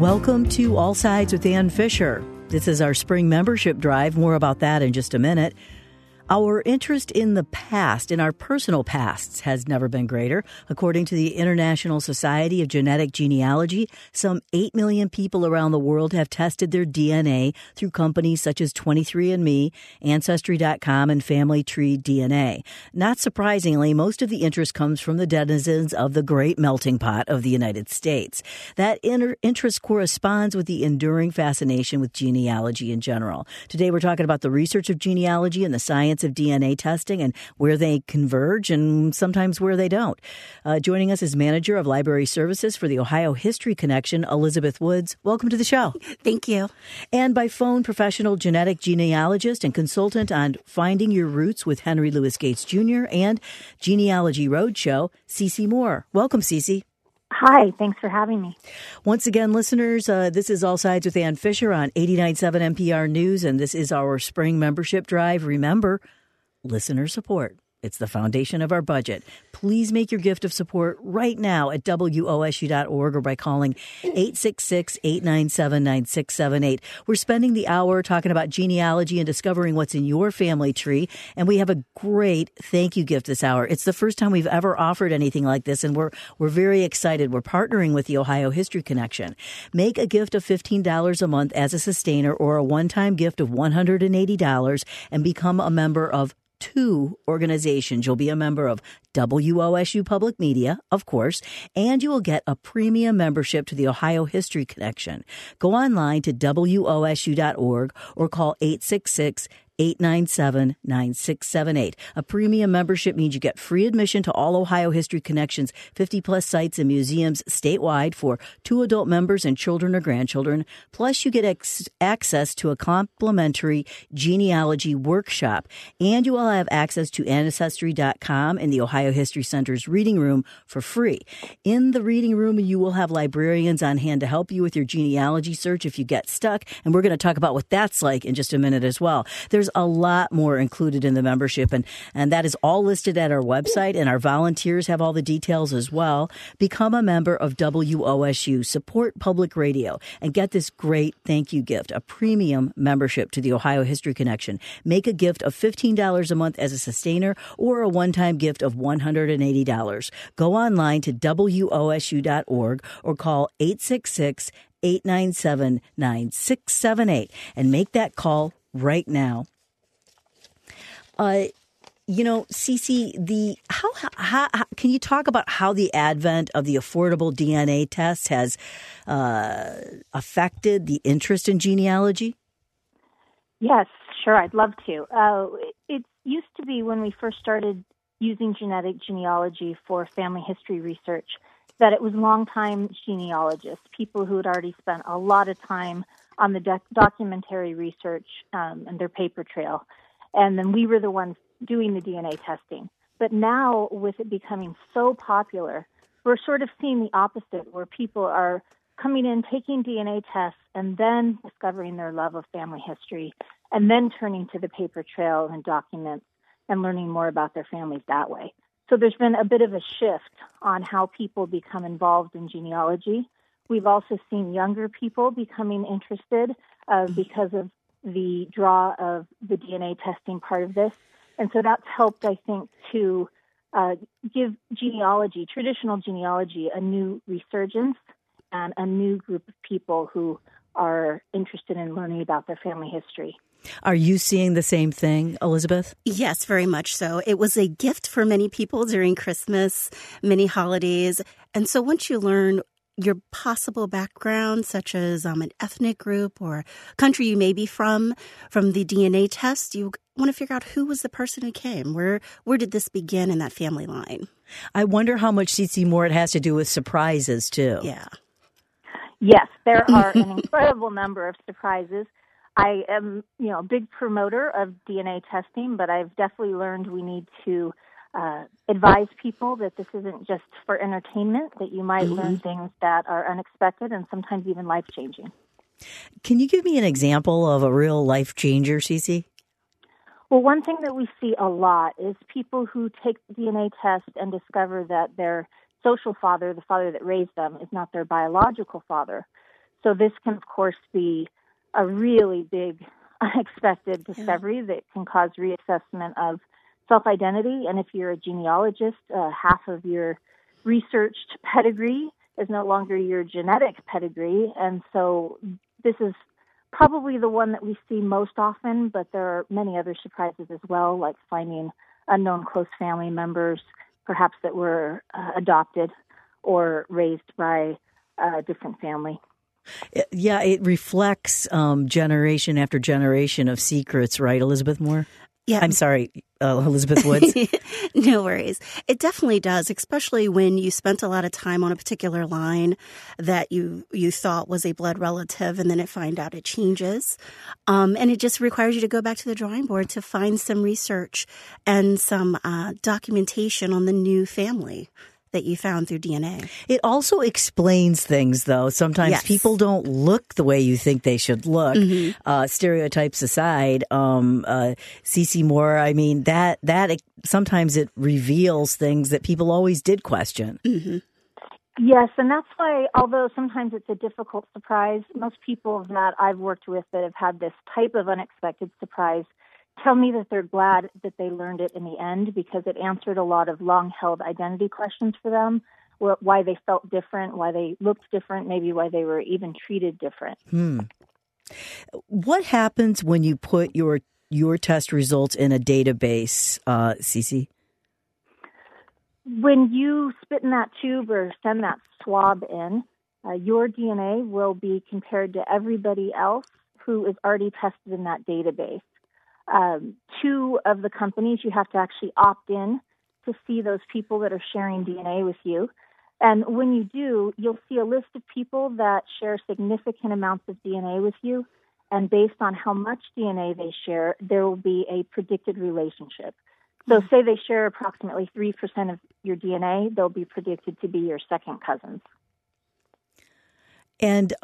Welcome to All Sides with Ann Fisher. This is our spring membership drive. More about that in just a minute. Our interest in the past, in our personal pasts, has never been greater. According to the International Society of Genetic Genealogy, some 8 million people around the world have tested their DNA through companies such as 23andMe, Ancestry.com, and Family Tree DNA. Not surprisingly, most of the interest comes from the denizens of the great melting pot of the United States. That interest corresponds with the enduring fascination with genealogy in general. Today we're talking about the research of genealogy and the science of DNA testing and where they converge and sometimes where they don't. Joining us is Manager of Library Services for the Ohio History Connection, Elizabeth Woods. Welcome to the show. Thank you. And by phone, professional genetic genealogist and consultant on Finding Your Roots with Henry Louis Gates Jr. and Genealogy Roadshow, Cece Moore. Welcome, Cece. Hi, thanks for having me. Once again, listeners, this is All Sides with Ann Fisher on 89.7 NPR News, and this is our spring membership drive. Remember, listener support. It's the foundation of our budget. Please make your gift of support right now at WOSU.org or by calling 866-897-9678. We're spending the hour talking about genealogy and discovering what's in your family tree, and we have a great thank you gift this hour. It's the first time we've ever offered anything like this, and we're very excited. We're partnering with the Ohio History Connection. Make a gift of $15 a month as a sustainer or a one-time gift of $180 and become a member of 2 organizations. You'll be a member of WOSU Public Media, of course, and you will get a premium membership to the Ohio History Connection. Go online to WOSU.org or call 866-897-9678. A premium membership means you get free admission to all Ohio History Connection's 50-plus sites and museums statewide for 2 adult members and children or grandchildren. Plus, you get access to a complimentary genealogy workshop, and you will have access to Ancestry.com and the Ohio History Center's reading room for free. In the reading room, you will have librarians on hand to help you with your genealogy search if you get stuck, and we're going to talk about what that's like in just a minute as well. There's a lot more included in the membership, and that is all listed at our website, and our volunteers have all the details as well. Become a member of WOSU, support public radio, and get this great thank you gift, a premium membership to the Ohio History Connection. Make a gift of $15 a month as a sustainer or a one-time gift of $180. Go online to WOSU.org or call 866-897-9678 and make that call right now. Cece, how can you talk about how the advent of the affordable DNA test has affected the interest in genealogy? Yes, sure, I'd love to. It used to be when we first started using genetic genealogy for family history research that it was longtime genealogists, people who had already spent a lot of time on the documentary research and their paper trail. And then we were the ones doing the DNA testing. But now, with it becoming so popular, we're sort of seeing the opposite, where people are coming in, taking DNA tests, and then discovering their love of family history, and then turning to the paper trail and documents and learning more about their families that way. So there's been a bit of a shift on how people become involved in genealogy. We've also seen younger people becoming interested because of the draw of the DNA testing part of this. And so that's helped, I think, to give genealogy, traditional genealogy, a new resurgence and a new group of people who are interested in learning about their family history. Are you seeing the same thing, Elizabeth? Yes, very much so. It was a gift for many people during Christmas, many holidays. And so once you learn your possible background, such as an ethnic group or country you may be from the DNA test, you want to figure out who was the person who came. Where did this begin in that family line? I wonder how much, Cece, more it has to do with surprises, too. Yeah. Yes, there are an incredible number of surprises. I am, a big promoter of DNA testing, but I've definitely learned we need to advise people that this isn't just for entertainment, that you might learn things that are unexpected and sometimes even life-changing. Can you give me an example of a real life changer, Cece? Well, one thing that we see a lot is people who take the DNA test and discover that their social father, the father that raised them, is not their biological father. So this can, of course, be a really big, unexpected discovery that can cause reassessment of self-identity. And if you're a genealogist, half of your researched pedigree is no longer your genetic pedigree. And so this is probably the one that we see most often, but there are many other surprises as well, like finding unknown close family members, perhaps that were adopted or raised by a different family. Yeah, it reflects generation after generation of secrets, right, Elizabeth Moore? Yeah. I'm sorry, Elizabeth Woods. No worries. It definitely does, especially when you spent a lot of time on a particular line that you thought was a blood relative, and then it find out it changes. And it just requires you to go back to the drawing board to find some research and some documentation on the new family that you found through DNA. It also explains things, though. Sometimes people don't look the way you think they should look. Stereotypes aside, CeCe Moore, I mean, that sometimes it reveals things that people always did question. Yes, and that's why, although sometimes it's a difficult surprise, most people that I've worked with that have had this type of unexpected surprise tell me that they're glad that they learned it in the end, because it answered a lot of long-held identity questions for them, why they felt different, why they looked different, maybe why they were even treated different. What happens when you put your test results in a database, CeCe? When you spit in that tube or send that swab in, your DNA will be compared to everybody else who is already tested in that database. Two of the companies, you have to actually opt in to see those people that are sharing DNA with you. And when you do, you'll see a list of people that share significant amounts of DNA with you. And based on how much DNA they share, there will be a predicted relationship. So say they share approximately 3% of your DNA, they'll be predicted to be your second cousins. And,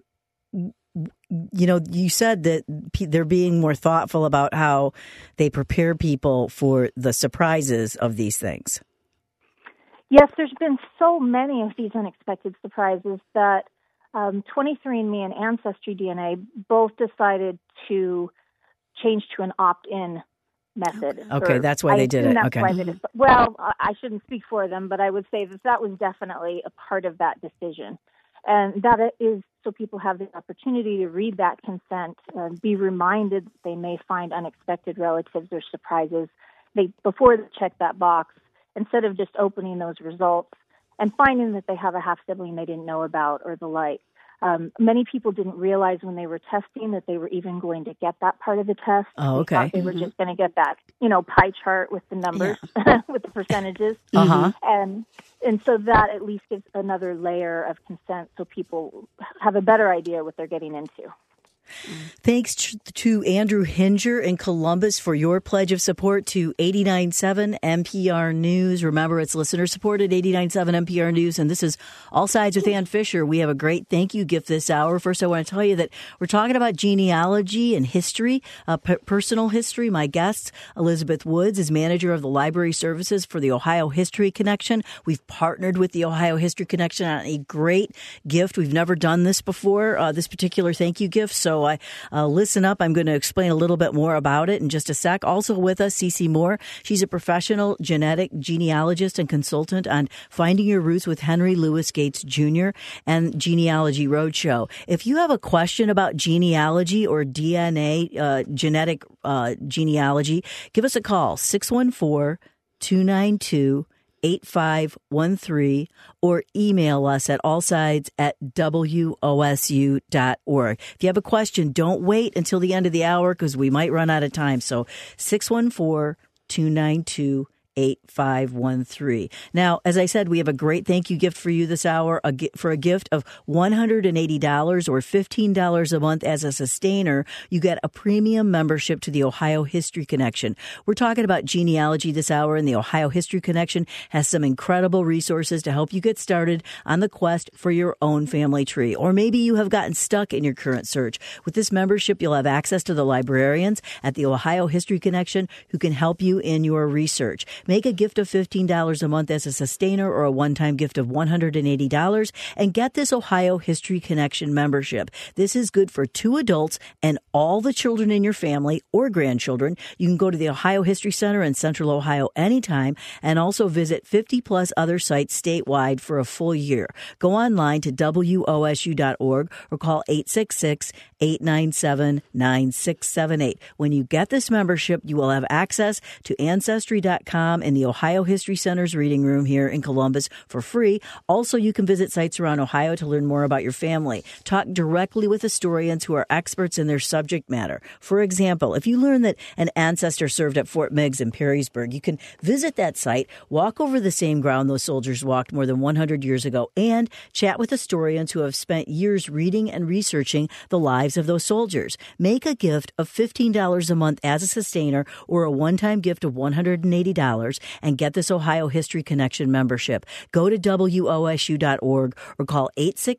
you know, you said that they're being more thoughtful about how they prepare people for the surprises of these things. Yes, there's been so many of these unexpected surprises that 23andMe and Ancestry DNA both decided to change to an opt-in method. Okay, that's why they did it. Okay. Well, I shouldn't speak for them, but I would say that was definitely a part of that decision. And that is so people have the opportunity to read that consent, be reminded that they may find unexpected relatives or surprises. Before they check that box, instead of just opening those results and finding that they have a half-sibling they didn't know about or the like. Many people didn't realize when they were testing that they were even going to get that part of the test. Oh, okay. They thought they were just going to get that, pie chart with the numbers, with the percentages. And so that at least gives another layer of consent so people have a better idea what they're getting into. Thanks to Andrew Hinger in Columbus for your pledge of support to 89.7 NPR News. Remember, it's listener-supported 89.7 NPR News, and this is All Sides with Ann Fisher. We have a great thank you gift this hour. First, I want to tell you that we're talking about genealogy and history, personal history. My guest, Elizabeth Woods, is manager of the library services for the Ohio History Connection. We've partnered with the Ohio History Connection on a great gift. We've never done this before, this particular thank you gift, so listen up. I'm going to explain a little bit more about it in just a sec. Also with us, CeCe Moore. She's a professional genetic genealogist and consultant on Finding Your Roots with Henry Louis Gates Jr. and Genealogy Roadshow. If you have a question about genealogy or DNA, genetic genealogy, give us a call, 614-292-8513, or email us at allsides@wosu.org. If you have a question, don't wait until the end of the hour because we might run out of time. So 614-292-8513. Now, as I said, we have a great thank you gift for you this hour, for a gift of $180 or $15 a month as a sustainer. You get a premium membership to the Ohio History Connection. We're talking about genealogy this hour, and the Ohio History Connection has some incredible resources to help you get started on the quest for your own family tree. Or maybe you have gotten stuck in your current search. With this membership, you'll have access to the librarians at the Ohio History Connection who can help you in your research. Make a gift of $15 a month as a sustainer or a one-time gift of $180 and get this Ohio History Connection membership. This is good for 2 adults and all the children in your family or grandchildren. You can go to the Ohio History Center in Central Ohio anytime and also visit 50-plus other sites statewide for a full year. Go online to WOSU.org or call 866-897-9678. When you get this membership, you will have access to Ancestry.com and the Ohio History Center's reading room here in Columbus for free. Also, you can visit sites around Ohio to learn more about your family. Talk directly with historians who are experts in their subject matter. For example, if you learn that an ancestor served at Fort Meigs in Perrysburg, you can visit that site, walk over the same ground those soldiers walked more than 100 years ago, and chat with historians who have spent years reading and researching the lives of those soldiers. Make a gift of $15 a month as a sustainer or a one-time gift of $180 and get this Ohio History Connection membership. Go to WOSU.org or call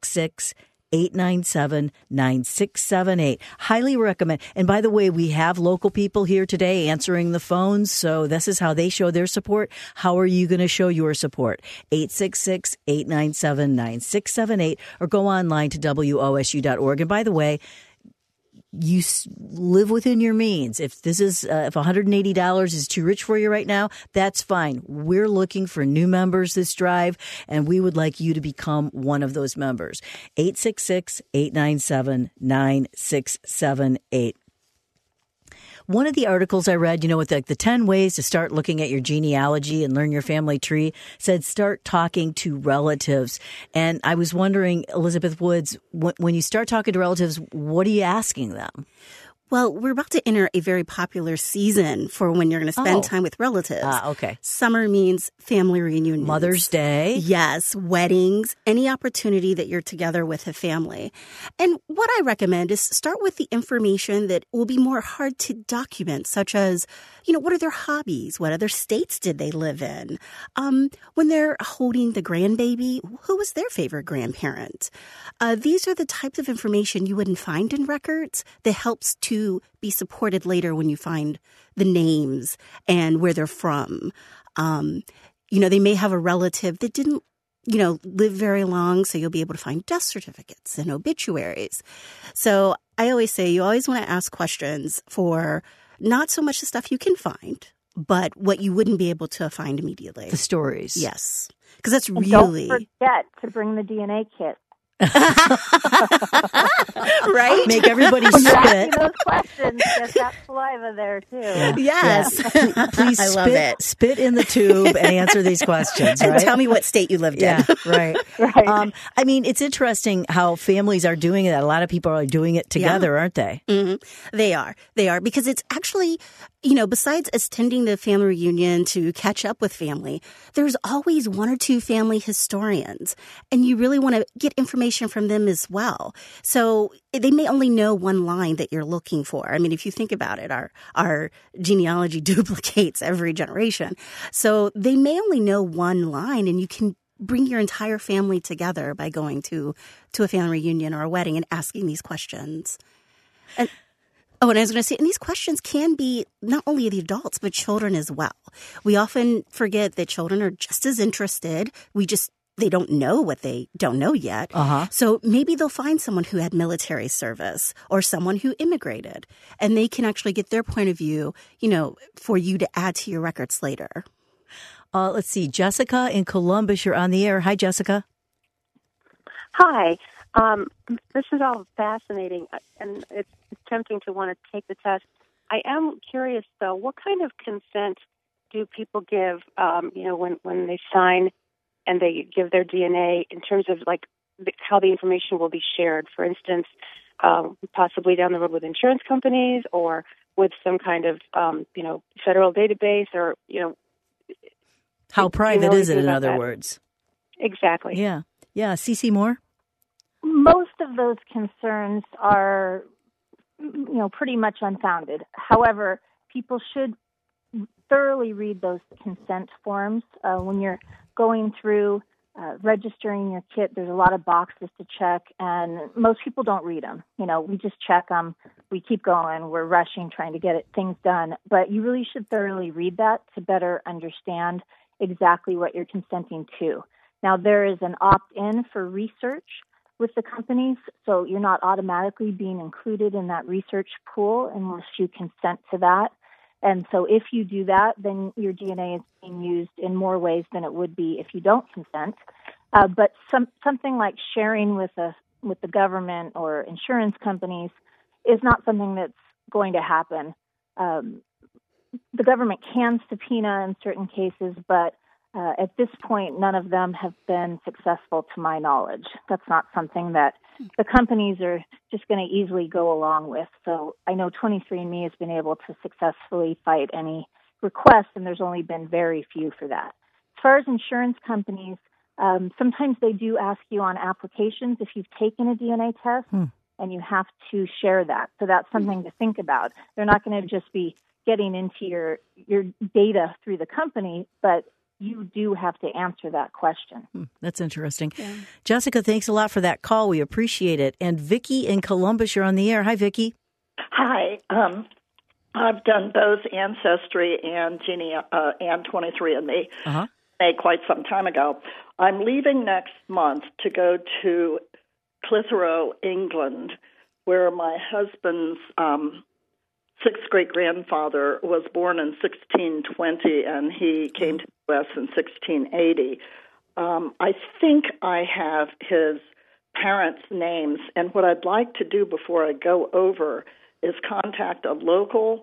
866-897-9678. Highly recommend. And by the way, we have local people here today answering the phones, so this is how they show their support. How are you going to show your support? 866-897-9678 or go online to WOSU.org. And by the way, you live within your means. If this is if $180 is too rich for you right now, that's fine. We're looking for new members this drive, and we would like you to become one of those members. 866-897-9678. One of the articles I read, with the 10 ways to start looking at your genealogy and learn your family tree, said start talking to relatives. And I was wondering, Elizabeth Woods, when you start talking to relatives, what are you asking them? Well, we're about to enter a very popular season for when you're going to spend time with relatives. Okay. Summer means family reunions. Mother's Day. Yes, weddings, any opportunity that you're together with a family. And what I recommend is start with the information that will be more hard to document, such as, what are their hobbies? What other states did they live in? When they're holding the grandbaby, who was their favorite grandparent? These are the types of information you wouldn't find in records that helps to be supported later when you find the names and where they're from. They may have a relative that didn't, live very long, so you'll be able to find death certificates and obituaries. So I always say you always want to ask questions for not so much the stuff you can find, but what you wouldn't be able to find immediately. The stories. Yes. Because that's and really... Don't forget to bring the DNA kit. Right? Make everybody spit. Those questions, get that saliva there too. Yeah. Yes. Yeah. Please I love it. Spit in the tube and answer these questions. Right? And tell me what state you lived in. Right. Right. It's interesting how families are doing it. A lot of people are doing it together, aren't they? Mm-hmm. They are, because it's actually, besides attending the family reunion to catch up with family, there's always one or two family historians, and you really want to get information from them as well. So they may only know one line that you're looking for. If you think about it, our genealogy duplicates every generation. So they may only know one line, and you can bring your entire family together by going to a family reunion or a wedding and asking these questions. And I was going to say, and these questions can be not only the adults, but children as well. We often forget that children are just as interested. They don't know what they don't know yet. So maybe they'll find someone who had military service or someone who immigrated, and they can actually get their point of view, for you to add to your records later. Let's see. Jessica in Columbus, you're on the air. Hi, Jessica. Hi. This is all fascinating, and it's tempting to want to take the test. I am curious, though, what kind of consent do people give, when they sign and they give their DNA in terms of, how the information will be shared? For instance, possibly down the road with insurance companies or with some kind of, federal database or, How private is it, in other words? Exactly. Yeah. Yeah. CeCe Moore? Most of those concerns are, pretty much unfounded. However, people should thoroughly read those consent forms when you're going through registering your kit, there's a lot of boxes to check, and most people don't read them. We just check them. We keep going. We're rushing, trying to get things done. But you really should thoroughly read that to better understand exactly what you're consenting to. Now, there is an opt-in for research with the companies, so you're not automatically being included in that research pool unless you consent to that. And so if you do that, then your DNA is being used in more ways than it would be if you don't consent. But something like sharing with the government or insurance companies is not something that's going to happen. The government can subpoena in certain cases, but at this point, none of them have been successful to my knowledge. That's not something that the companies are just going to easily go along with. So I know 23andMe has been able to successfully fight any requests, and there's only been very few for that. As far as insurance companies, sometimes they do ask you on applications if you've taken a DNA test, and you have to share that. So that's something to think about. They're not going to just be getting into your data through the company, but you do have to answer that question. That's interesting. Yeah. Jessica, thanks a lot for that call. We appreciate it. And Vicki in Columbus, you're on the air. Hi, Vicki. Hi. I've done both Ancestry and 23andMe quite some time ago. I'm leaving next month to go to Clitheroe, England, where my husband's sixth great-grandfather was born in 1620, and he came to the U.S. in 1680. I think I have his parents' names, and what I'd like to do before I go over is contact a local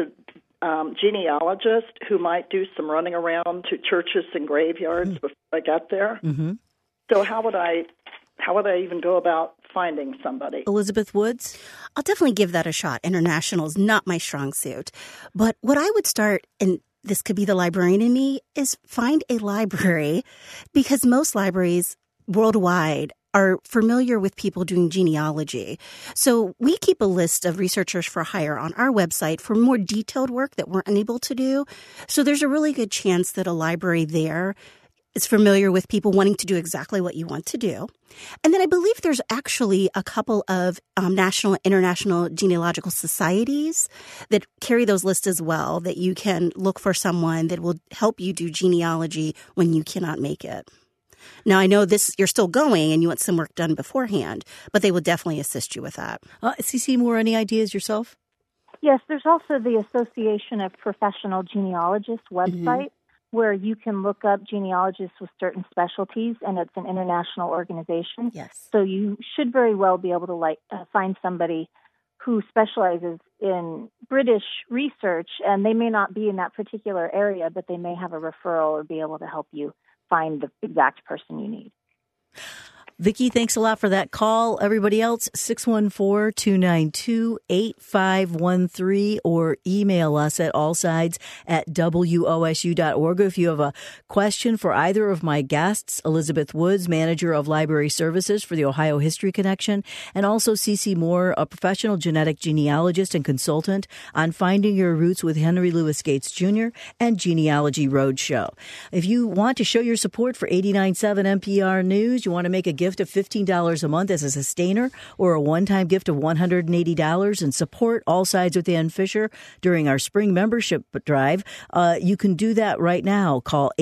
genealogist who might do some running around to churches and graveyards before I get there. Mm-hmm. So how would I even go about finding somebody? Elizabeth Woods? I'll definitely give that a shot. International is not my strong suit. But what I would start, and this could be the librarian in me, is find a library, because most libraries worldwide are familiar with people doing genealogy. So we keep a list of researchers for hire on our website for more detailed work that we're unable to do. So there's a really good chance that a library there is familiar with people wanting to do exactly what you want to do. And then I believe there's actually a couple of national and international genealogical societies that carry those lists as well, that you can look for someone that will help you do genealogy when you cannot make it. Now, I know you're still going and you want some work done beforehand, but they will definitely assist you with that. CC Moore, any ideas yourself? Yes, there's also the Association of Professional Genealogists website, where you can look up genealogists with certain specialties, and it's an international organization. Yes. So you should very well be able to find somebody who specializes in British research, and they may not be in that particular area, but they may have a referral or be able to help you find the exact person you need. Vicki, thanks a lot for that call. Everybody else, 614-292-8513, or email us at allsides@wosu.org. If you have a question for either of my guests, Elizabeth Woods, Manager of Library Services for the Ohio History Connection, and also CC Moore, a professional genetic genealogist and consultant on Finding Your Roots with Henry Louis Gates Jr. and Genealogy Roadshow. If you want to show your support for 89.7 NPR News, you want to make a gift of $15 a month as a sustainer, or a one-time gift of $180 and support All Sides with Ann Fisher during our spring membership drive, you can do that right now. Call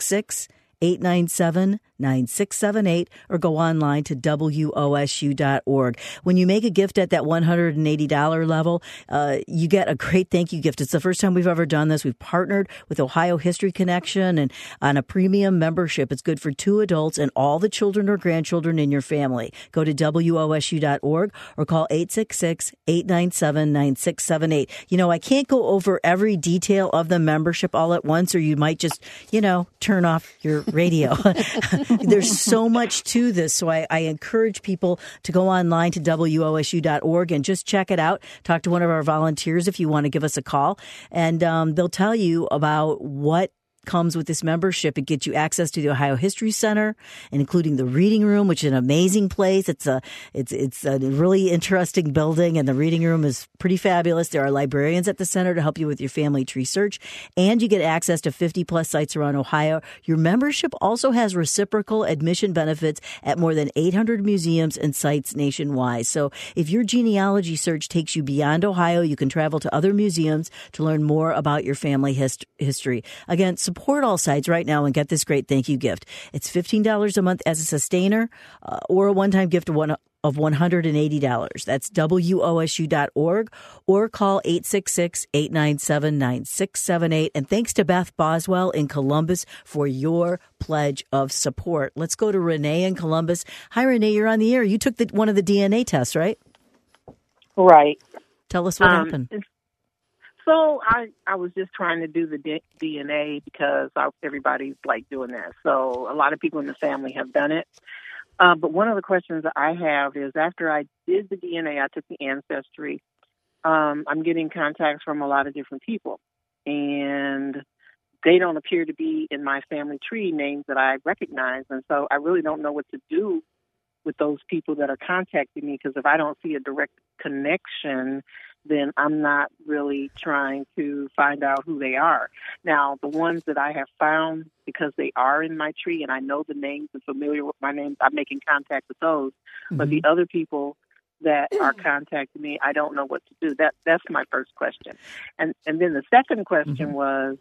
866-897-9678 or go online to wosu.org. When you make a gift at that $180 level, you get a great thank you gift. It's the first time we've ever done this. We've partnered with Ohio History Connection and on a premium membership. It's good for 2 adults and all the children or grandchildren in your family. Go to wosu.org or call 866-897-9678. I can't go over every detail of the membership all at once, or you might just, turn off your radio. There's so much to this, so I encourage people to go online to wosu.org and just check it out. Talk to one of our volunteers if you want to give us a call, and they'll tell you about what comes with this membership. It gets you access to the Ohio History Center, and including the reading room, which is an amazing place. It's a really interesting building, and the reading room is pretty fabulous. There are librarians at the center to help you with your family tree search, and you get access to 50 plus sites around Ohio. Your membership also has reciprocal admission benefits at more than 800 museums and sites nationwide. So if your genealogy search takes you beyond Ohio, you can travel to other museums to learn more about your family history. Again, support all sites right now and get this great thank you gift. It's $15 a month as a sustainer or a one-time gift of $180. That's WOSU.org or call 866-897-9678. And thanks to Beth Boswell in Columbus for your pledge of support. Let's go to Renee in Columbus. Hi, Renee, you're on the air. You took one of the DNA tests, right? Right. Tell us what happened. So I was just trying to do the DNA because everybody's like doing that. So a lot of people in the family have done it. But one of the questions that I have is after I did the DNA, I took the Ancestry. I'm getting contacts from a lot of different people. And they don't appear to be in my family tree names that I recognize. And so I really don't know what to do with those people that are contacting me, because if I don't see a direct connection, then I'm not really trying to find out who they are. Now, the ones that I have found, because they are in my tree and I know the names and familiar with my names, I'm making contact with those. Mm-hmm. But the other people that are contacting me, I don't know what to do. That's my first question. And then the second question was,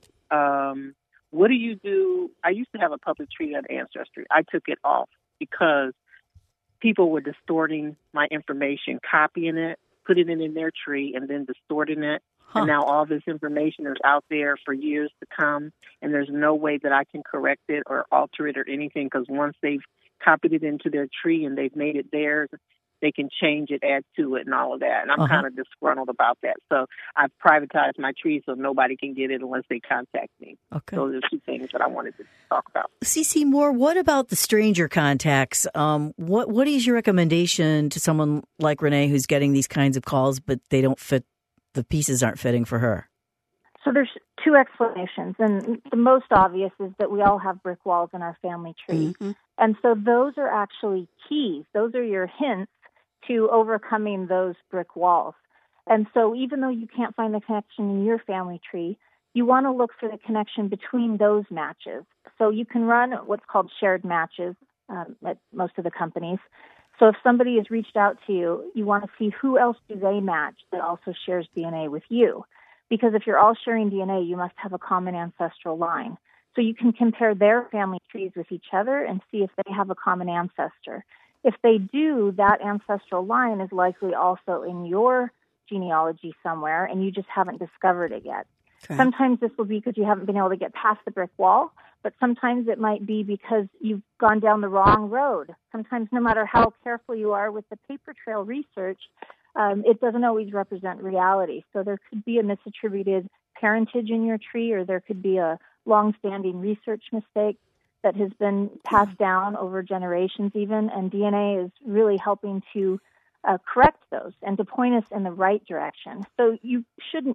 what do you do? I used to have a public tree on Ancestry. I took it off because people were distorting my information, copying it, putting it in their tree, and then distorting it. And now all this information is out there for years to come, and there's no way that I can correct it or alter it or anything, because once they've copied it into their tree and they've made it theirs, they can change it, add to it, and all of that. And I'm kind of disgruntled about that. So I've privatized my tree so nobody can get it unless they contact me. Okay. So there's two things that I wanted to talk about. CeCe Moore, what about the stranger contacts? What is your recommendation to someone like Renee who's getting these kinds of calls, but they don't fit, the pieces aren't fitting for her? So there's two explanations. And the most obvious is that we all have brick walls in our family tree. Mm-hmm. And so those are actually keys. Those are your hints to overcoming those brick walls. And so even though you can't find the connection in your family tree, you want to look for the connection between those matches. So you can run what's called shared matches at most of the companies. So if somebody has reached out to you, you want to see who else do they match that also shares DNA with you. Because if you're all sharing DNA, you must have a common ancestral line. So you can compare their family trees with each other and see if they have a common ancestor. If they do, that ancestral line is likely also in your genealogy somewhere, and you just haven't discovered it yet. Okay. Sometimes this will be because you haven't been able to get past the brick wall, but sometimes it might be because you've gone down the wrong road. Sometimes no matter how careful you are with the paper trail research, it doesn't always represent reality. So there could be a misattributed parentage in your tree, or there could be a long-standing research mistake that has been passed down over generations even, and DNA is really helping to correct those and to point us in the right direction. So you shouldn't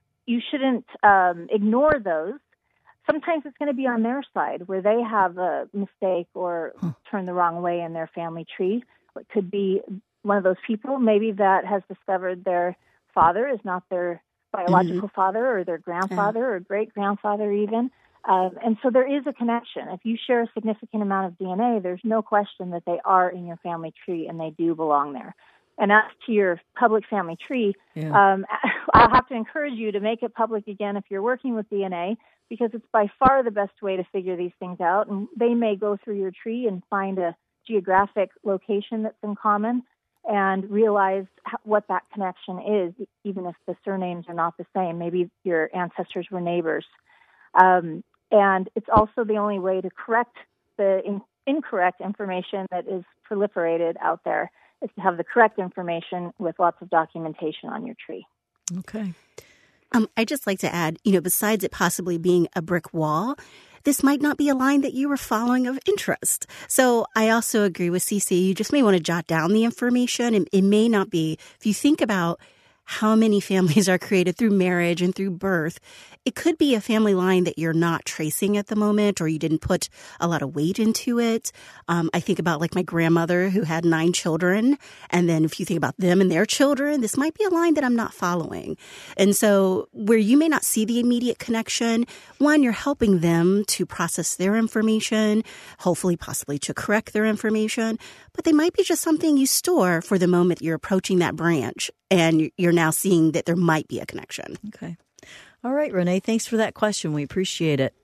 ignore those. Sometimes it's going to be on their side where they have a mistake or turn the wrong way in their family tree. It could be one of those people maybe that has discovered their father is not their biological father, or their grandfather or great-grandfather even. And so there is a connection. If you share a significant amount of DNA, there's no question that they are in your family tree and they do belong there. And as to your public family tree, I'll have to encourage you to make it public again if you're working with DNA, because it's by far the best way to figure these things out. And they may go through your tree and find a geographic location that's in common and realize what that connection is, even if the surnames are not the same. Maybe your ancestors were neighbors. And it's also the only way to correct the incorrect information that is proliferated out there, is to have the correct information with lots of documentation on your tree. Okay. I'd just like to add, besides it possibly being a brick wall, this might not be a line that you were following of interest. So I also agree with CeCe. You just may want to jot down the information. And it may not be, if you think about how many families are created through marriage and through birth, it could be a family line that you're not tracing at the moment, or you didn't put a lot of weight into it. I think about like my grandmother who had 9 children. And then if you think about them and their children, this might be a line that I'm not following. And so where you may not see the immediate connection, one, you're helping them to process their information, hopefully possibly to correct their information, but they might be just something you store for the moment you're approaching that branch and you're now seeing that there might be a connection. Okay. All right, Renee, thanks for that question. We appreciate it.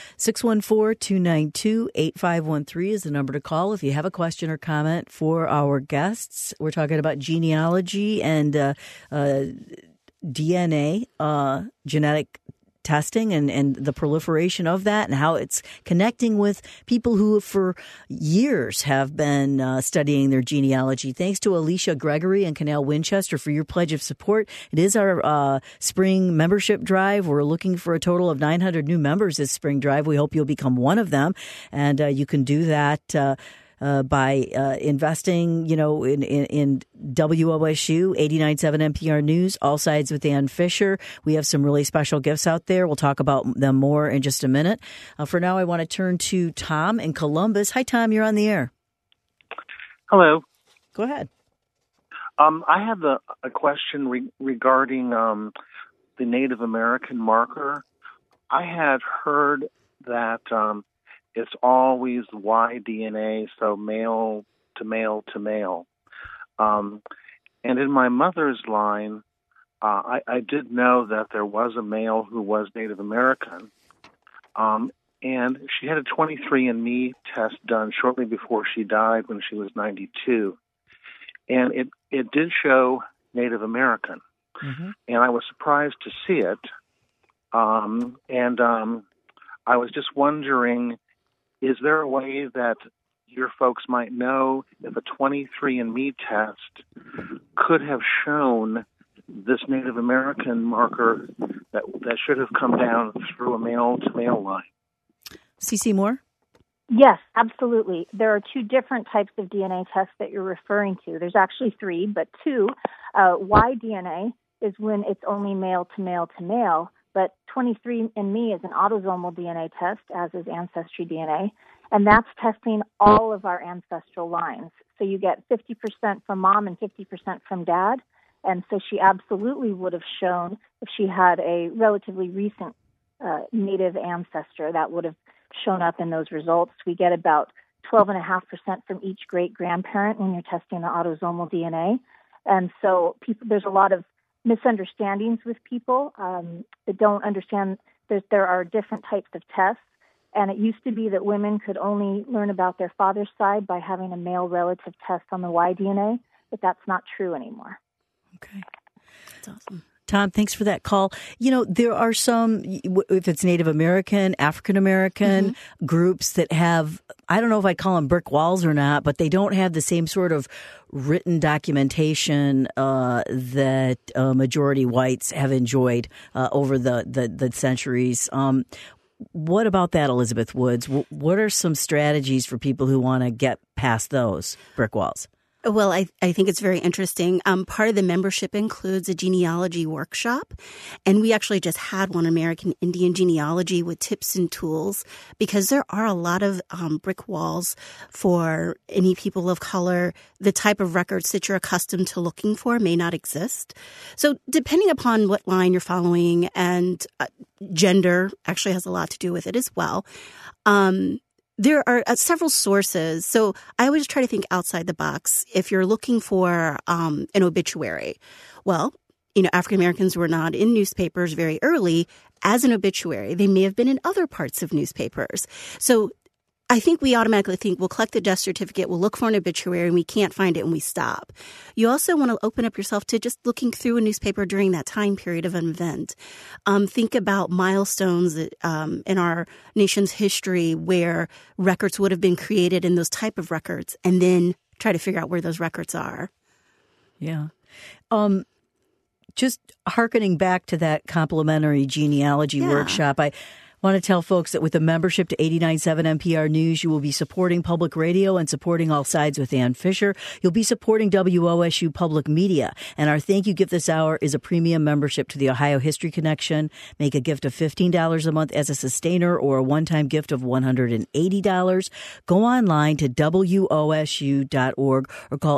614-292-8513 is the number to call if you have a question or comment for our guests. We're talking about genealogy and DNA, genetic testing and the proliferation of that and how it's connecting with people who for years have been studying their genealogy. Thanks to Alicia Gregory and Canal Winchester for your pledge of support. It is our spring membership drive. We're looking for a total of 900 new members this spring drive. We hope you'll become one of them. And you can do that by investing, in WOSU, 89.7 NPR News, All Sides with Ann Fisher. We have some really special gifts out there. We'll talk about them more in just a minute. For now, I want to turn to Tom in Columbus. Hi, Tom. You're on the air. Hello. Go ahead. I have a question regarding the Native American marker. I had heard that it's always Y DNA, so male to male to male. And in my mother's line, I did know that there was a male who was Native American. And she had a 23andMe test done shortly before she died when she was 92. And it did show Native American. Mm-hmm. And I was surprised to see it. And I was just wondering, is there a way that your folks might know if a 23andMe test could have shown this Native American marker that should have come down through a male-to-male line? CeCe Moore? Yes, absolutely. There are 2 different types of DNA tests that you're referring to. There's actually 3, but 2. Y DNA is when it's only male to male to male. But 23andMe is an autosomal DNA test, as is Ancestry DNA, and that's testing all of our ancestral lines. So you get 50% from mom and 50% from dad, and so she absolutely would have shown, if she had a relatively recent Native ancestor, that would have shown up in those results. We get about 12.5% from each great-grandparent when you're testing the autosomal DNA, and so there's a lot of misunderstandings with people that don't understand that there are different types of tests. And it used to be that women could only learn about their father's side by having a male relative test on the Y DNA, but that's not true anymore. Okay. That's awesome. Tom, thanks for that call. There are some, if it's Native American, African American groups that have, I don't know if I'd call them brick walls or not, but they don't have the same sort of written documentation that majority whites have enjoyed over the centuries. What about that, Elizabeth Woods? What are some strategies for people who want to get past those brick walls? Well, I think it's very interesting. Part of the membership includes a genealogy workshop, and we actually just had one, American Indian genealogy, with tips and tools, because there are a lot of brick walls for any people of color. The type of records that you're accustomed to looking for may not exist. So depending upon what line you're following, and gender actually has a lot to do with it as well. There are several sources. So I always try to think outside the box. If you're looking for an obituary, well, African Americans were not in newspapers very early as an obituary. They may have been in other parts of newspapers. So I think we automatically think we'll collect the death certificate, we'll look for an obituary, and we can't find it, and we stop. You also want to open up yourself to just looking through a newspaper during that time period of an event. Think about milestones in our nation's history where records would have been created in those type of records, and then try to figure out where those records are. Yeah. Just hearkening back to that complimentary genealogy workshop, Want to tell folks that with a membership to 89.7 NPR News, you will be supporting public radio and supporting All Sides with Ann Fisher. You'll be supporting WOSU Public Media. And our thank you gift this hour is a premium membership to the Ohio History Connection. Make a gift of $15 a month as a sustainer or a one-time gift of $180. Go online to WOSU.org or call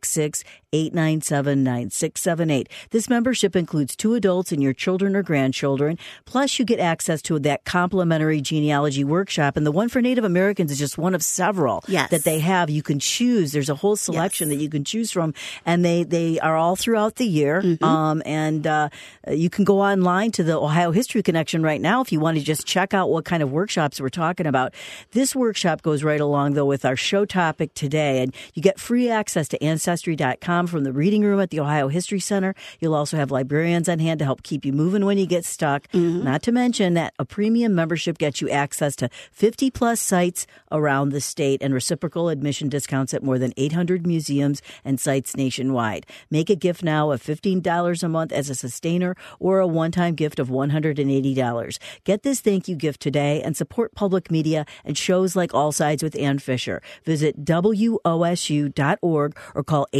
866-897-9678. This membership includes 2 adults and your children or grandchildren. Plus, you get access to that complimentary genealogy workshop. And the one for Native Americans is just one of several that they have. You can choose. There's a whole selection that you can choose from. And they are all throughout the year. And you can go online to the Ohio History Connection right now if you want to just check out what kind of workshops we're talking about. This workshop goes right along, though, with our show topic today. And you get free access to Ancestry.com from the reading room at the Ohio History Center. You'll also have librarians on hand to help keep you moving when you get stuck. Not to mention that a premium membership gets you access to 50-plus sites around the state and reciprocal admission discounts at more than 800 museums and sites nationwide. Make a gift now of $15 a month as a sustainer or a one-time gift of $180. Get this thank you gift today and support public media and shows like All Sides with Ann Fisher. Visit WOSU.org or call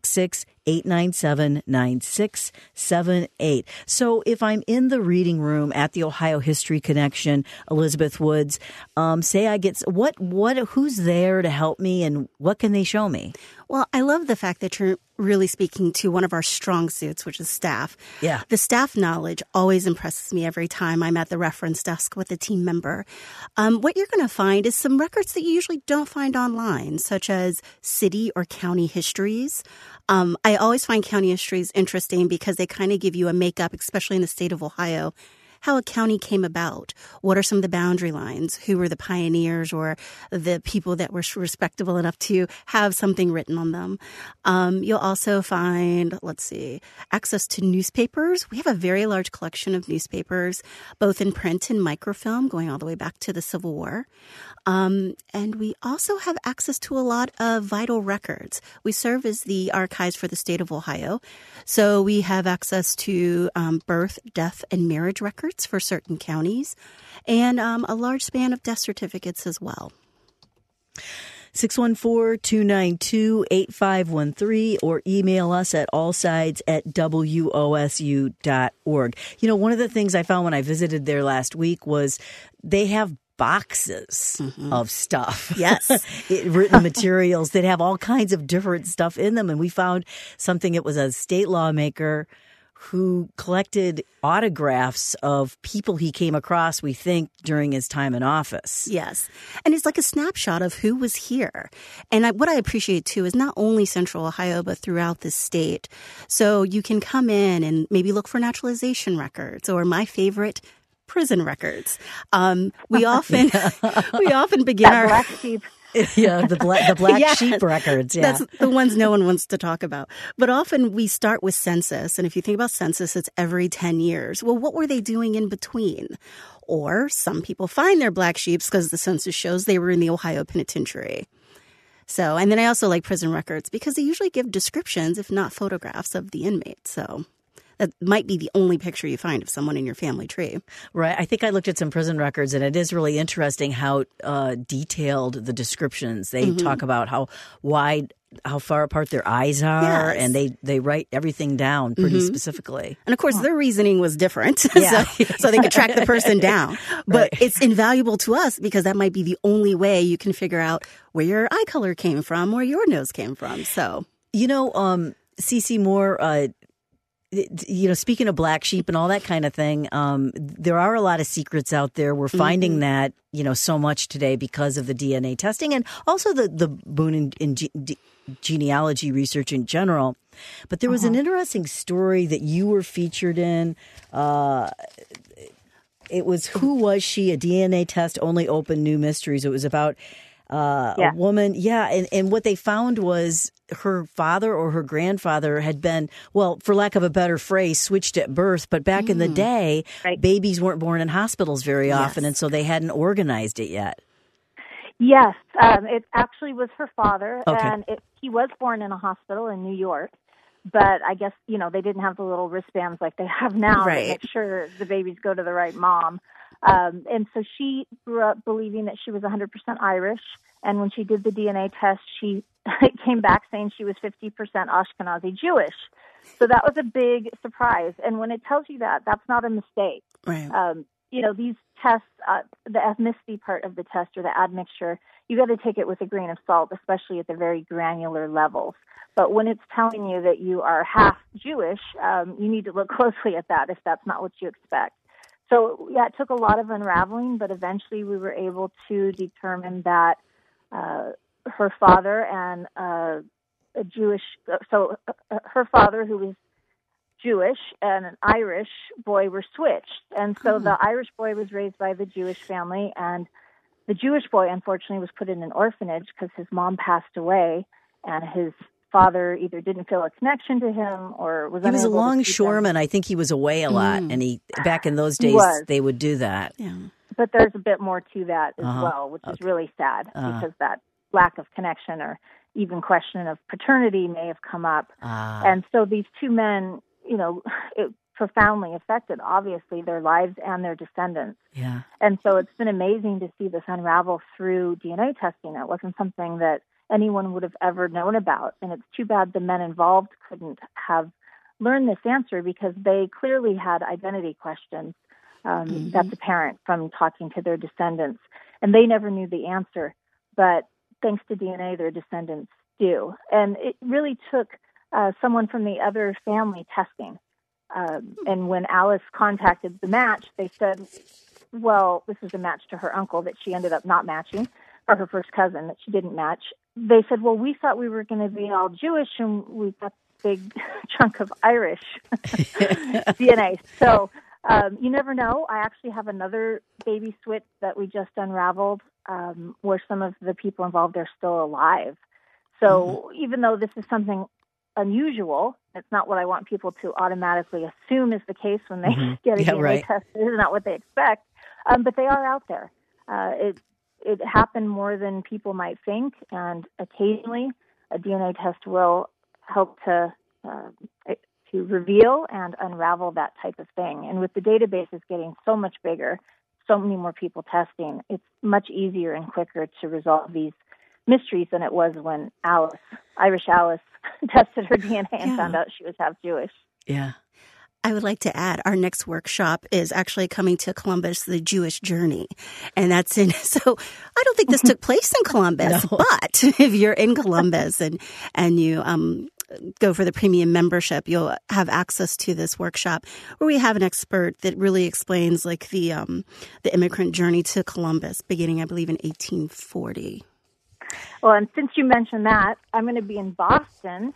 866-897-9678. So if I'm in the reading room at the Ohio History Connection, Elizabeth Woods, say I get who's there to help me and what can they show me? Well, I love the fact that you're really speaking to one of our strong suits, which is staff. Yeah. The staff knowledge always impresses me every time I'm at the reference desk with a team member. What you're going to find is some records that you usually don't find online, such as city or county histories. I always find county histories interesting because they kind of give you a makeup, especially in the state of Ohio, how a county came about. What are some of the boundary lines? Who were the pioneers or the people that were respectable enough to have something written on them? You'll also find, access to newspapers. We have a very large collection of newspapers, both in print and microfilm, going all the way back to the Civil War. And we also have access to a lot of vital records. We serve as the archives for the state of Ohio. So we have access to birth, death, and marriage records for certain counties, and a large span of death certificates as well. 614-292-8513 or email us at allsides@wosu.org. You know, one of the things I found when I visited there last week was they have boxes of stuff. Yes. Written materials that have all kinds of different stuff in them. And we found something, it was a state lawmaker who collected autographs of people he came across, we think, during his time in office. Yes. And it's like a snapshot of who was here. And what I appreciate, too, is not only Central Ohio, but throughout the state. So you can come in and maybe look for naturalization records or my favorite, prison records. We often begin our black sheep. Yeah, the black sheep records. Yeah. That's the ones no one wants to talk about. But often we start with census. And if you think about census, it's every 10 years. Well, what were they doing in between? Or some people find their black sheep because the census shows they were in the Ohio Penitentiary. So, and then I also like prison records because they usually give descriptions, if not photographs, of the inmate. So that might be the only picture you find of someone in your family tree. Right. I think I looked at some prison records, and it is really interesting how detailed the descriptions. They talk about how far apart their eyes are, and they write everything down pretty specifically. And of course, their reasoning was different, so they could track the person down. But it's invaluable to us because that might be the only way you can figure out where your eye color came from or your nose came from. So, you know, Cece Moore, you know, speaking of black sheep and all that kind of thing, there are a lot of secrets out there. We're finding that, you know, so much today because of the DNA testing and also the boon in genealogy research in general. But there was an interesting story that you were featured in. It was Who Was She? A DNA test only opened new mysteries. It was about a woman. Yeah. And what they found was her father or her grandfather had been, well, for lack of a better phrase, switched at birth. But back in the day, babies weren't born in hospitals very often. And so they hadn't organized it yet. Yes. It actually was her father. Okay. And he was born in a hospital in New York. But I guess, you know, they didn't have the little wristbands like they have now to make sure the babies go to the right mom. And so she grew up believing that she was 100% Irish. And when she did the DNA test, she came back saying she was 50% Ashkenazi Jewish. So that was a big surprise. And when it tells you that, that's not a mistake. Right. These tests, the ethnicity part of the test or the admixture, you got to take it with a grain of salt, especially at the very granular levels. But when it's telling you that you are half Jewish, you need to look closely at that if that's not what you expect. So, yeah, it took a lot of unraveling, but eventually we were able to determine that her father and her father, who was Jewish, and an Irish boy were switched. And so the Irish boy was raised by the Jewish family, and the Jewish boy, unfortunately, was put in an orphanage because his mom passed away, and his father either didn't feel a connection to him or was unable to. He was a longshoreman. I think he was away a lot, and back in those days, they would do that. Yeah. But there's a bit more to that as well, which is really sad because that lack of connection or even question of paternity may have come up. And so these two men, it profoundly affected, obviously, their lives and their descendants. Yeah. And so it's been amazing to see this unravel through DNA testing. It wasn't something that anyone would have ever known about. And it's too bad the men involved couldn't have learned this answer because they clearly had identity questions. That's apparent from talking to their descendants. And they never knew the answer. But thanks to DNA, their descendants do. And it really took someone from the other family testing. And when Alice contacted the match, they said, well, this is a match to her uncle that she ended up not matching, or her first cousin that she didn't match. They said, well, we thought we were going to be all Jewish, and we've got a big chunk of Irish DNA. So you never know. I actually have another baby switch that we just unraveled where some of the people involved are still alive. So even though this is something unusual, it's not what I want people to automatically assume is the case when they get a DNA test. It is not what they expect, but they are out there. It happened more than people might think, and occasionally a DNA test will help to reveal and unravel that type of thing. And with the databases getting so much bigger, so many more people testing, it's much easier and quicker to resolve these mysteries than it was when Irish Alice, tested her DNA and found out she was half Jewish. Yeah. I would like to add, our next workshop is actually coming to Columbus, the Jewish Journey. And that's so I don't think this took place in Columbus, but if you're in Columbus and you go for the premium membership, you'll have access to this workshop where we have an expert that really explains like the immigrant journey to Columbus, beginning, I believe, in 1840. Well, and since you mentioned that, I'm going to be in Boston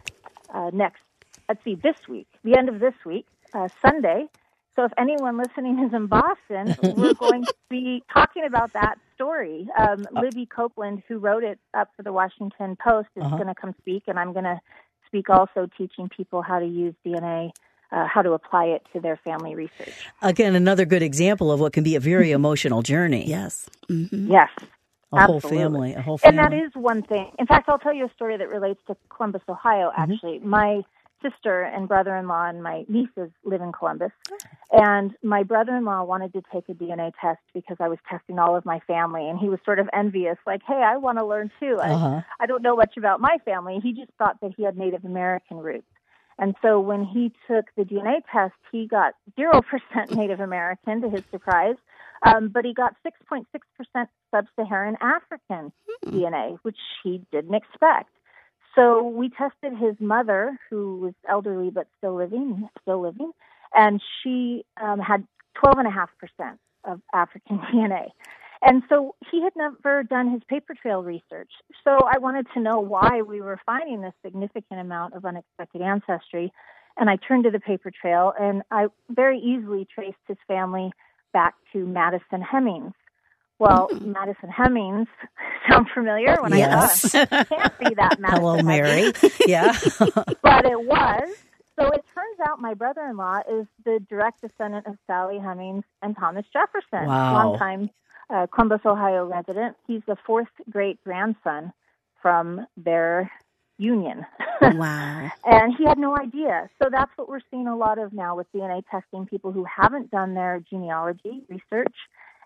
this week, the end of this week, Sunday. So if anyone listening is in Boston, we're going to be talking about that story. Libby Copeland, who wrote it up for the Washington Post, is going to come speak, and I'm going to speak also teaching people how to use DNA, how to apply it to their family research. Again, another good example of what can be a very emotional journey. Yes. Yes. A whole family. And that is one thing. In fact, I'll tell you a story that relates to Columbus, Ohio, actually. My sister and brother-in-law and my nieces live in Columbus. And my brother-in-law wanted to take a DNA test because I was testing all of my family. And he was sort of envious, like, hey, I want to learn too. I don't know much about my family. He just thought that he had Native American roots. And so when he took the DNA test, he got 0% Native American, to his surprise. But he got 6.6% sub-Saharan African DNA, which he didn't expect. So we tested his mother, who was elderly but still living, and she had 12.5% of African DNA. And so he had never done his paper trail research. So I wanted to know why we were finding this significant amount of unexpected ancestry. And I turned to the paper trail, and I very easily traced his family back to Madison Hemmings. Well, Madison Hemmings sound familiar when I thought can't be that Madison. Hello, Mary. Yeah. But it was. So it turns out my brother-in-law is the direct descendant of Sally Hemings and Thomas Jefferson, longtime Columbus, Ohio resident. He's the fourth great-grandson from their union. Wow. And he had no idea. So that's what we're seeing a lot of now with DNA testing, people who haven't done their genealogy research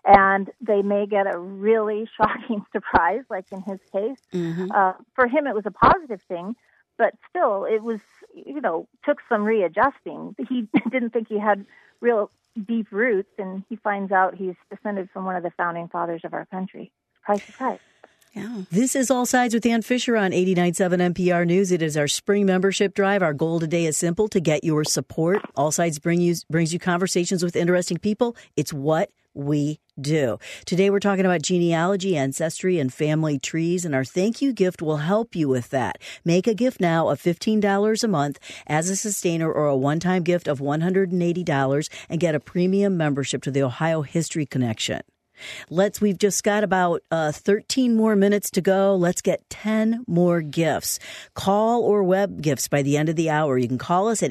And they may get a really shocking surprise, like in his case. Mm-hmm. For him, it was a positive thing, but still, it was, took some readjusting. He didn't think he had real deep roots, and he finds out he's descended from one of the founding fathers of our country. Surprise. Yeah. This is All Sides with Ann Fisher on 89.7 NPR News. It is our spring membership drive. Our goal today is simple: to get your support. All Sides brings you conversations with interesting people. It's what we do. Today we're talking about genealogy, ancestry, and family trees, and our thank you gift will help you with that. Make a gift now of $15 a month as a sustainer, or a one-time gift of $180 and get a premium membership to the Ohio History Connection. We've just got about 13 more minutes to go. Let's get 10 more gifts. Call or web gifts by the end of the hour. You can call us at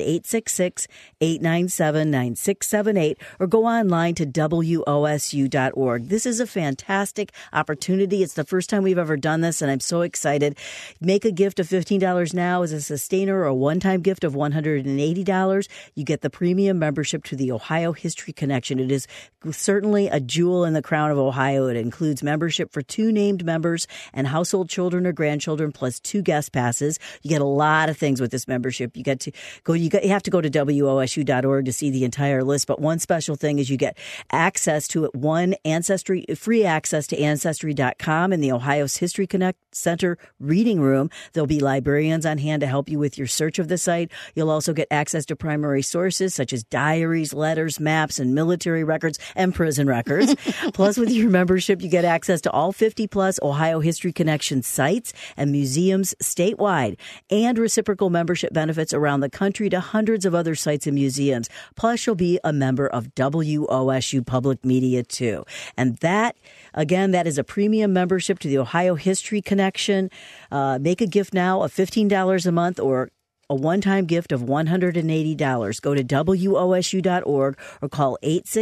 866-897-9678 or go online to WOSU.org. This is a fantastic opportunity. It's the first time we've ever done this, and I'm so excited. Make a gift of $15 now as a sustainer, or a one-time gift of $180. You get the premium membership to the Ohio History Connection. It is certainly a jewel in the crown of Ohio. It includes membership for 2 named members and household children or grandchildren, plus 2 guest passes. You get a lot of things with this membership. You have to go to WOSU.org to see the entire list. But one special thing is you get access to free access to Ancestry.com and the Ohio's History Connect Center reading room. There'll be librarians on hand to help you with your search of the site. You'll also get access to primary sources such as diaries, letters, maps, and military records and prison records. Plus, with your membership, you get access to all 50-plus Ohio History Connection sites and museums statewide, and reciprocal membership benefits around the country to hundreds of other sites and museums. Plus, you'll be a member of WOSU Public Media, too. And that, again, that is a premium membership to the Ohio History Connection. Make a gift now of $15 a month, or a one-time gift of $180. Go to WOSU.org or call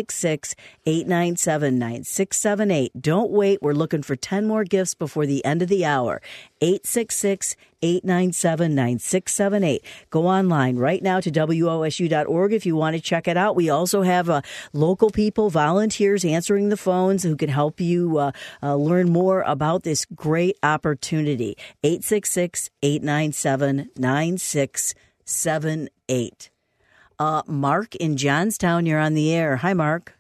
866-897-9678. Don't wait. We're looking for 10 more gifts before the end of the hour. 866-897-9678. Go online right now to WOSU.org if you want to check it out. We also have local people, volunteers answering the phones who can help you learn more about this great opportunity. 866-897-9678. Mark in Johnstown, you're on the air. Hi, Mark.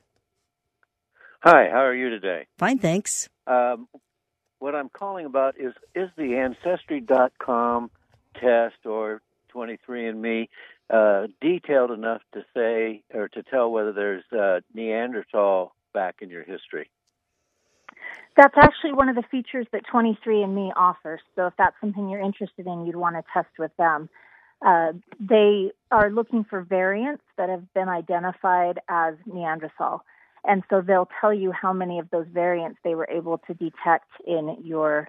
Hi, how are you today? Fine, thanks. What I'm calling about is the Ancestry.com test or 23andMe detailed enough to say or to tell whether there's Neanderthal back in your history? That's actually one of the features that 23andMe offers. So if that's something you're interested in, you'd want to test with them. They are looking for variants that have been identified as Neanderthal. And so they'll tell you how many of those variants they were able to detect in your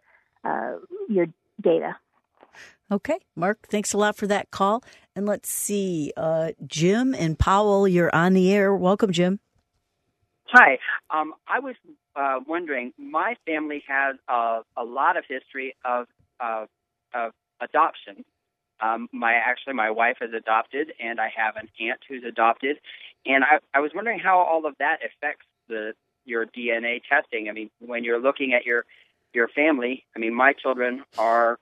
data. Okay, Mark, thanks a lot for that call. And let's see, Jim and Powell, you're on the air. Welcome, Jim. Hi. I was wondering, my family has a lot of history of adoption. My wife is adopted, and I have an aunt who's adopted. And I was wondering how all of that affects your DNA testing. I mean, when you're looking at your family, I mean, my children are,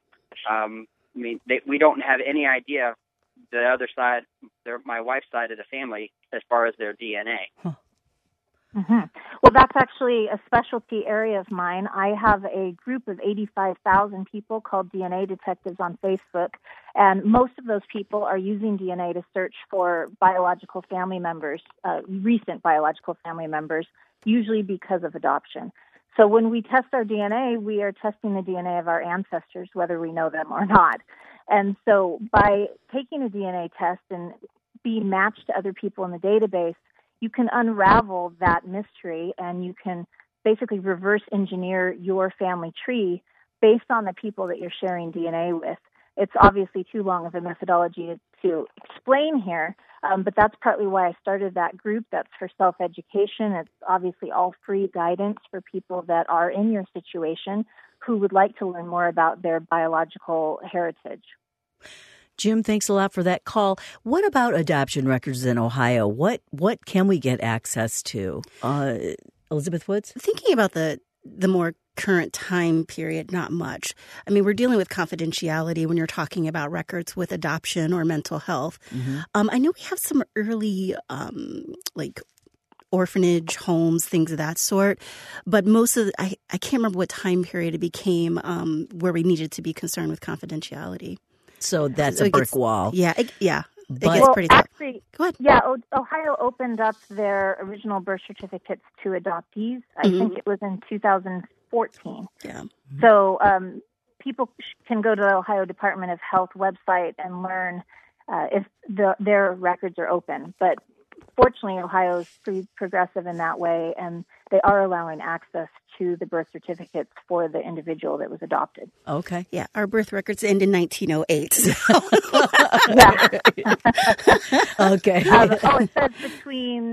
we don't have any idea the other side, my wife's side of the family, as far as their DNA. Huh. Mm-hmm. Well, that's actually a specialty area of mine. I have a group of 85,000 people called DNA Detectives on Facebook, and most of those people are using DNA to search for biological family members, recent biological family members, usually because of adoption. So when we test our DNA, we are testing the DNA of our ancestors, whether we know them or not. And so by taking a DNA test and being matched to other people in the database, you can unravel that mystery, and you can basically reverse engineer your family tree based on the people that you're sharing DNA with. It's obviously too long of a methodology to explain here, but that's partly why I started that group. That's for self-education. It's obviously all free guidance for people that are in your situation who would like to learn more about their biological heritage. Jim, thanks a lot for that call. What about adoption records in Ohio? What can we get access to? Elizabeth Woods? Thinking about the more current time period, not much. I mean, we're dealing with confidentiality when you're talking about records with adoption or mental health. Mm-hmm. I know we have some early, like orphanage homes, things of that sort. But most of I can't remember what time period it became where we needed to be concerned with confidentiality. So that's a brick wall. Yeah, it gets pretty tough. Actually, go ahead. Yeah, Ohio opened up their original birth certificates to adoptees. I think it was in 2014. Yeah. So people can go to the Ohio Department of Health website and learn if their records are open. But fortunately, Ohio is pretty progressive in that way, and they are allowing access to the birth certificates for the individual that was adopted. Okay. Yeah, our birth records end in 1908. So. Okay. It says between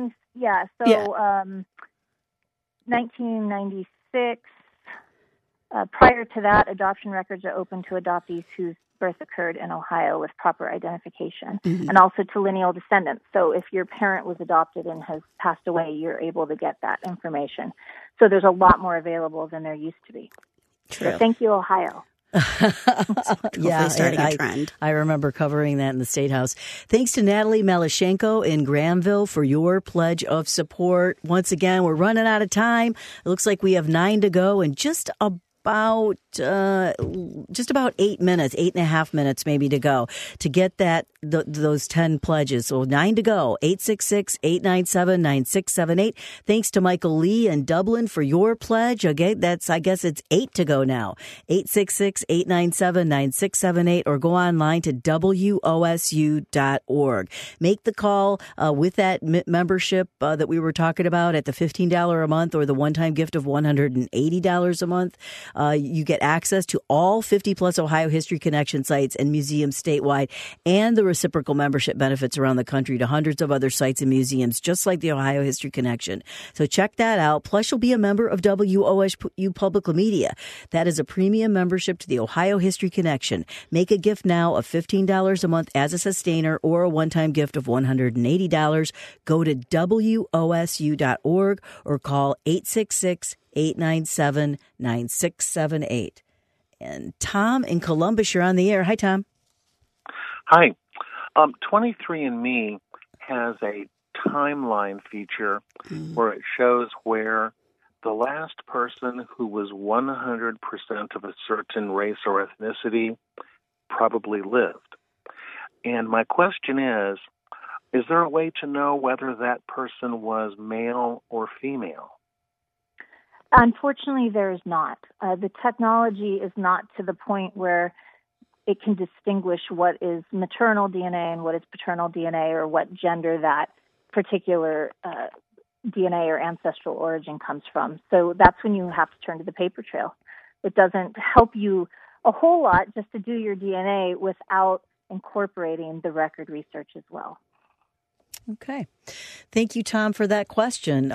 1996. Prior to that, adoption records are open to adoptees whose birth occurred in Ohio with proper identification, and also to lineal descendants. So if your parent was adopted and has passed away, you're able to get that information. So there's a lot more available than there used to be. True. So thank you, Ohio. Yeah, starting a trend. I remember covering that in the State House. Thanks to Natalie Melashenko in Granville for your pledge of support. Once again, we're running out of time. It looks like we have 9 to go and just about 8 minutes, 8.5 minutes maybe to go to get those 10 pledges. So 9 to go, 866-897-9678. Thanks to Michael Lee in Dublin for your pledge. Okay, I guess it's 8 to go now. 866-897-9678 or go online to WOSU.org. Make the call with that membership that we were talking about at the $15 a month or the one-time gift of $180 a month. You get access to all 50-plus Ohio History Connection sites and museums statewide and the reciprocal membership benefits around the country to hundreds of other sites and museums, just like the Ohio History Connection. So check that out. Plus, you'll be a member of WOSU Public Media. That is a premium membership to the Ohio History Connection. Make a gift now of $15 a month as a sustainer or a one-time gift of $180. Go to WOSU.org or call 866-897-9678. And Tom in Columbus, you're on the air. Hi, Tom. Hi. 23andMe has a timeline feature where it shows where the last person who was 100% of a certain race or ethnicity probably lived. And my question is there a way to know whether that person was male or female? Unfortunately, there is not. The technology is not to the point where it can distinguish what is maternal DNA and what is paternal DNA or what gender that particular DNA or ancestral origin comes from. So that's when you have to turn to the paper trail. It doesn't help you a whole lot just to do your DNA without incorporating the record research as well. Okay. Thank you, Tom, for that question.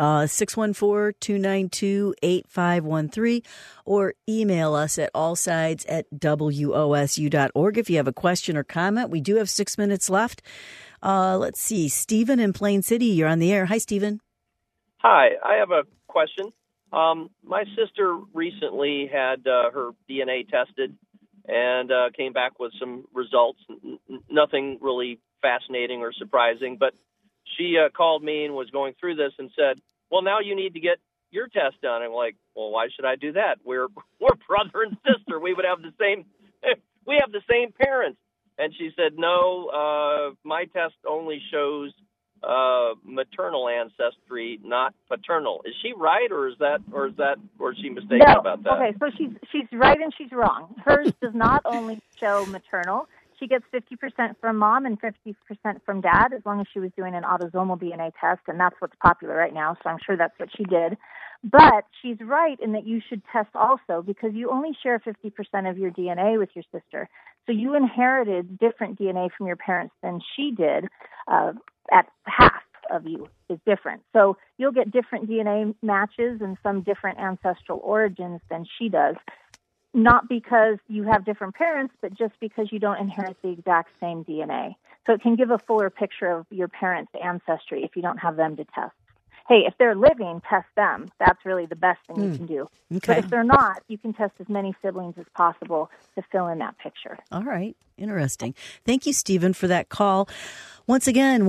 614-292-8513 or email us at allsides@wosu.org if you have a question or comment. We do have 6 minutes left. Let's see. Stephen in Plain City, you're on the air. Hi, Stephen. Hi. I have a question. My sister recently had her DNA tested and came back with some results. Nothing really fascinating or surprising, but she called me and was going through this and said, well, now you need to get your test done. I'm like, well, why should I do that? We're brother and sister. We have the same parents. And she said, no, my test only shows maternal ancestry, not paternal. Is she right, or is she mistaken about that? Okay, so she's right and she's wrong. Hers does not only show maternal. She gets 50% from mom and 50% from dad, as long as she was doing an autosomal DNA test, and that's what's popular right now, so I'm sure that's what she did. But she's right in that you should test also, because you only share 50% of your DNA with your sister. So you inherited different DNA from your parents than she did. At half of you is different. So you'll get different DNA matches and some different ancestral origins than she does. Not because you have different parents, but just because you don't inherit the exact same DNA. So it can give a fuller picture of your parents' ancestry if you don't have them to test. hey, if they're living, test them. That's really the best thing you can do. Okay. But if they're not, you can test as many siblings as possible to fill in that picture. All right. Interesting. Thank you, Stephen, for that call. Once again,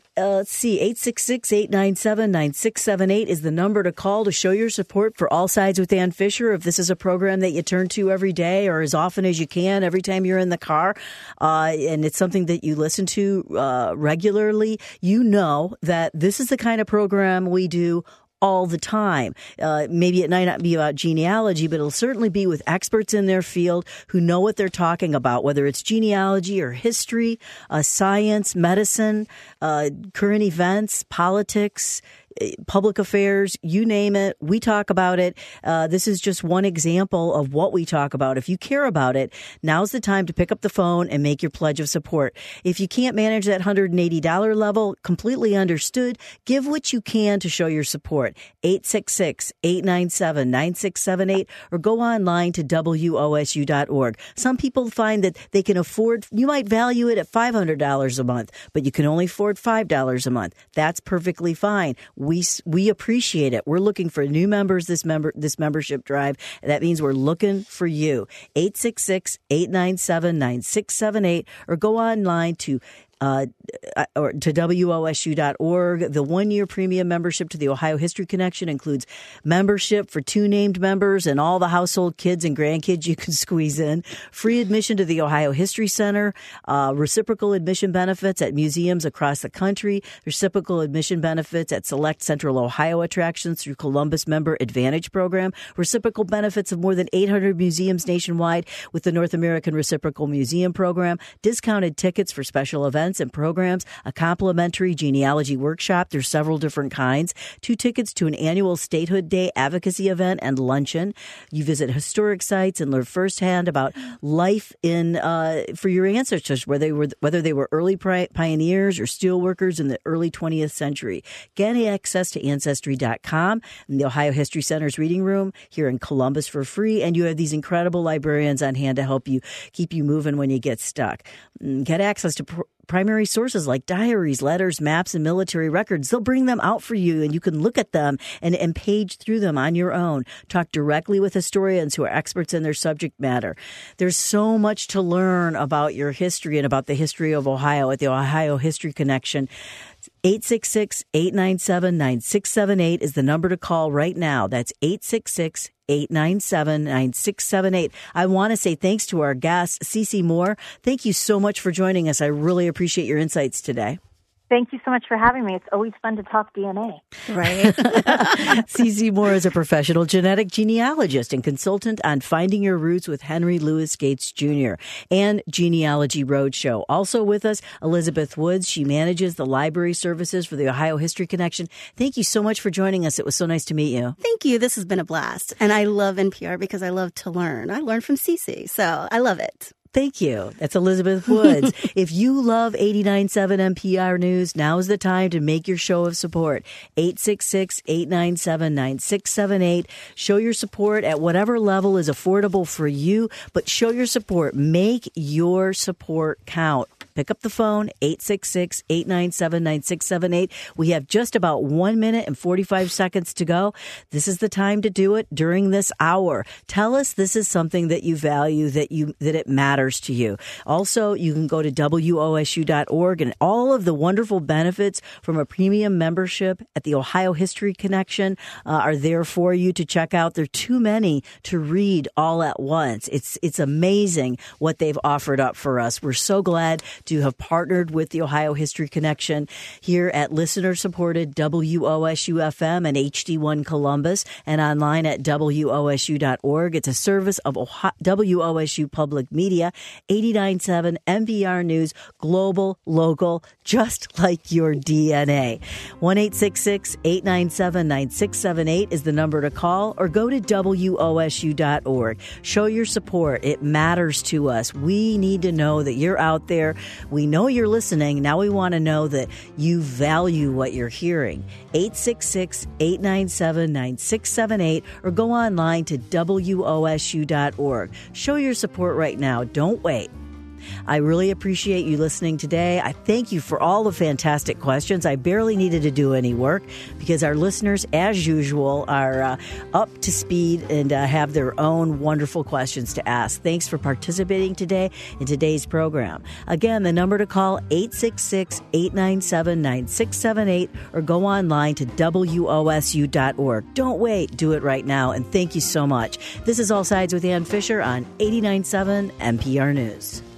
866-897-9678 is the number to call to show your support for All Sides with Ann Fisher. If this is a program that you turn to every day or as often as you can, every time you're in the car, and it's something that you listen to regularly, you know that this is the kind of program we do all the time. Maybe it might not be about genealogy, but it'll certainly be with experts in their field who know what they're talking about, whether it's genealogy or history, science, medicine, current events, politics, public affairs, you name it. We talk about it. This is just one example of what we talk about. If you care about it, now's the time to pick up the phone and make your pledge of support. If you can't manage that $180 level, completely understood. Give what you can to show your support. 866-897-9678 or go online to WOSU.org. Some people find that they can afford, you might value it at $500 a month, but you can only afford $5 a month. That's perfectly fine. We appreciate it. We're looking for new members this membership drive. That means we're looking for you. 866-897-9678 or go online to or to WOSU.org. The 1-year premium membership to the Ohio History Connection includes membership for 2 named members and all the household kids and grandkids you can squeeze in, free admission to the Ohio History Center, reciprocal admission benefits at museums across the country, reciprocal admission benefits at select Central Ohio attractions through Columbus Member Advantage Program, reciprocal benefits of more than 800 museums nationwide with the North American Reciprocal Museum Program, discounted tickets for special events and programs, a complimentary genealogy workshop. There's several different kinds. 2 tickets to an annual Statehood Day advocacy event and luncheon. You visit historic sites and learn firsthand about life in for your ancestors, whether they were early pioneers or steel workers in the early 20th century. Get access to Ancestry.com and the Ohio History Center's reading room here in Columbus for free, and you have these incredible librarians on hand to help you keep you moving when you get stuck. Get access to primary sources like diaries, letters, maps, and military records. They'll bring them out for you, and you can look at them and page through them on your own. Talk directly with historians who are experts in their subject matter. There's so much to learn about your history and about the history of Ohio at the Ohio History Connection. 866-897-9678 is the number to call right now. That's 866-897-9678. I want to say thanks to our guest, Cece Moore. Thank you so much for joining us. I really appreciate your insights today. Thank you so much for having me. It's always fun to talk DNA. Right. Cece Moore is a professional genetic genealogist and consultant on Finding Your Roots with Henry Louis Gates Jr. and Genealogy Roadshow. Also with us, Elizabeth Woods. She manages the library services for the Ohio History Connection. Thank you so much for joining us. It was so nice to meet you. Thank you. This has been a blast. And I love NPR because I love to learn. I learned from Cece, so I love it. Thank you. That's Elizabeth Woods. If you love 89.7 NPR News, now is the time to make your show of support. 866-897-9678. Show your support at whatever level is affordable for you, but show your support. Make your support count. Pick up the phone, 866-897-9678. We have just about 1 minute and 45 seconds to go. This is the time to do it during this hour. Tell us this is something that you value, that it matters to you. Also, you can go to WOSU.org, and all of the wonderful benefits from a premium membership at the Ohio History Connection are there for you to check out. There are too many to read all at once. It's amazing what they've offered up for us. We're so glad to have partnered with the Ohio History Connection here at listener-supported WOSU-FM and HD1 Columbus and online at WOSU.org. It's a service of WOSU Public Media, 89.7 NPR News, global, local, just like your DNA. 1-866-897-9678 is the number to call, or go to WOSU.org. Show your support. It matters to us. We need to know that you're out there. We know you're listening. Now we want to know that you value what you're hearing. 866-897-9678 or go online to WOSU.org. Show your support right now. Don't wait. I really appreciate you listening today. I thank you for all the fantastic questions. I barely needed to do any work because our listeners, as usual, are up to speed and have their own wonderful questions to ask. Thanks for participating today in today's program. Again, the number to call, 866-897-9678, or go online to WOSU.org. Don't wait. Do it right now. And thank you so much. This is All Sides with Ann Fisher on 89.7 NPR News.